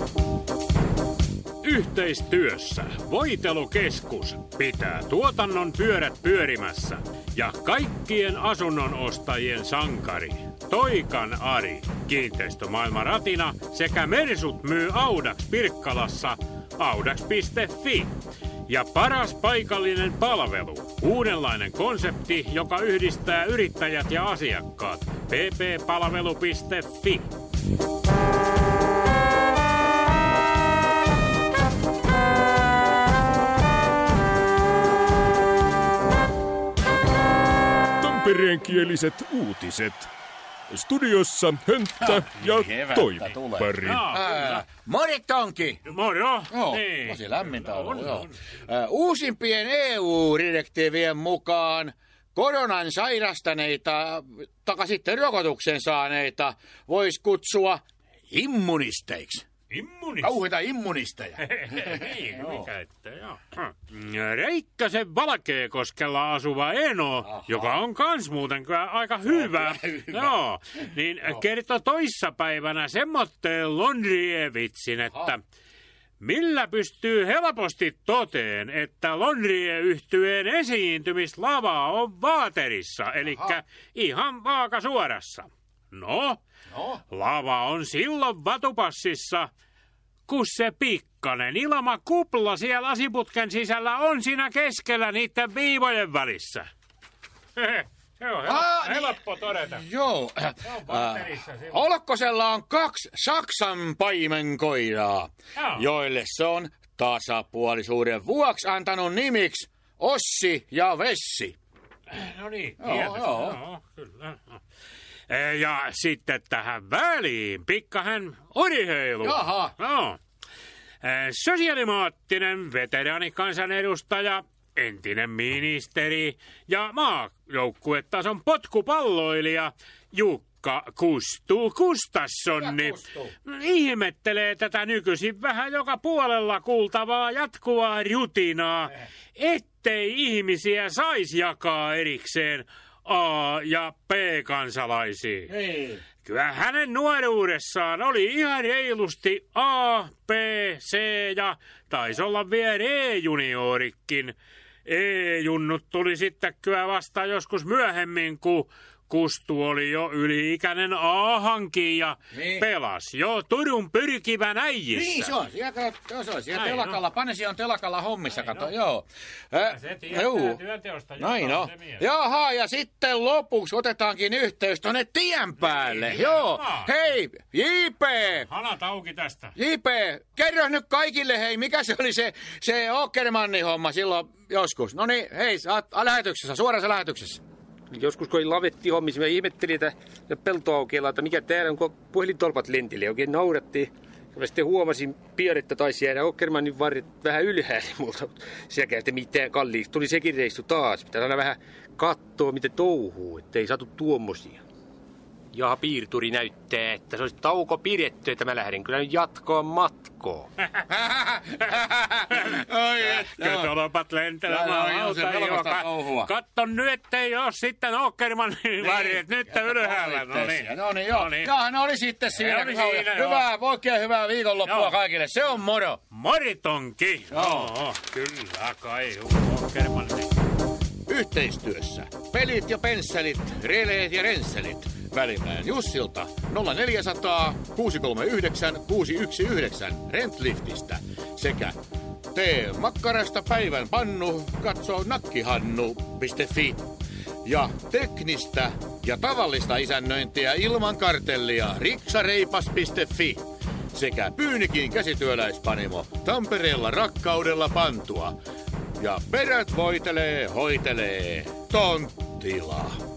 Yhteistyössä Voitelukeskus pitää tuotannon pyörät pyörimässä ja kaikkien asunnon ostajien sankari Toikan Ari Kiinteistömaailman Ratina sekä Mersut myy Audax Pirkkalassa audax.fi. Ja paras paikallinen palvelu, uudenlainen konsepti, joka yhdistää yrittäjät ja asiakkaat. pppalvelu.fi. Tampereenkieliset uutiset. Studiossa Hönttä ja Toivipari. Mori Tonki! Moro! Joo, niin. tosi lämmintä ollut, joo. Uusimpien EU-direktiivien mukaan koronan sairastaneita, sitten rokotuksen saaneita, voisi kutsua immunisteiksi. Kauheita immunisteja. Mikä ettei, joo. Reikkäsen Valkeakoskella asuva Eno, joka on kans muuten kyllä aika hyvä. Joo, niin kertoi toissapäivänä semmoitteen Londrie-vitsin, että millä pystyy helposti toteen, että Londrie-yhtyeen esiintymislava on vaaterissa, elikkä ihan vaakasuorassa. No, lava on silloin vatupassissa, kun se pikkanen ilmakupla siellä lasiputken sisällä on siinä keskellä niiden viivojen välissä. Se on helppo todeta. Joo. Olkkosella on 2 Saksan paimenkoiraa, joille se on tasapuolisuuden vuoksi antanut nimiksi Ossi ja Vessi. No niin, joo, kyllä. Ja sitten tähän väliin pikkahen urheilu. Jaha. No. Sosiaalimaattinen veteraanikansanedustaja, entinen ministeri ja maajoukkuetason potkupalloilija Jukka Kustu Gustafssoni ihmettelee tätä nykyisin vähän joka puolella kuultavaa jatkuvaa rutinaa, ettei ihmisiä saisi jakaa erikseen A- ja B-kansalaisiin. Ei. Kyllä hänen nuoruudessaan oli ihan reilusti A, B, C ja taisi olla vielä E-juniorikin. E-junnut tuli sitten kyllä vasta joskus myöhemmin, kun Kustu oli jo yli-ikäinen A-hankin ja pelasi jo Turun Pyrkivän äijissä. Niin se on. Siellä telakalla, Panesi on telakalla hommissa, kato, joo. Se tietää työnteosta. Näin no. Jaha, ja sitten lopuksi otetaankin yhteys tonne tien päälle. Joo. Hei, JP! Hanat auki tästä. JP, kerro nyt kaikille, hei, mikä se oli se Åkermanin homma silloin joskus. No niin, hei, sä oot lähetyksessä, suorassa lähetyksessä. Joskus kun lavetti hommissa, mä ihmettelin, että peltoaukeella, että mikä täällä on, kun puhelintolpat lentili. Oikein naurattiin. Ja mä sitten huomasin pian, että taisi jäädä Åkermanin varret vähän ylhäälle multa. Sielläkään sitten mitään kalliiksi. Tuli sekin reissu taas. Pitää aina vähän katsoa, miten touhuu, ettei saatu tuommoisia. Jaha, piirturi näyttää, että se olisi tauko pidetty, että mä lähden kyllä nyt jatkoon matkoon. Kötolopat lentelemään autaan. Katso nyt, ettei ole sitten Åkermanin varjet nyt ylhäällä. No niin, joo. No oli sitten siinä. Hyvää, oikein hyvää viikonloppua kaikille. Se on moro. Moritonki. Joo, kyllä kai. Åkermanin. Yhteistyössä pelit ja pensselit, releet ja rensselit. Välimäen Jussilta 0400 639 619 Rentliftistä sekä tee makkarasta päivän pannu, katso nakkihannu.fi ja teknistä ja tavallista isännöintiä ilman kartellia riksareipas.fi sekä Pyynikin käsityöläispanimo Tampereella rakkaudella pantua ja perät voitelee, hoitelee Tonttila.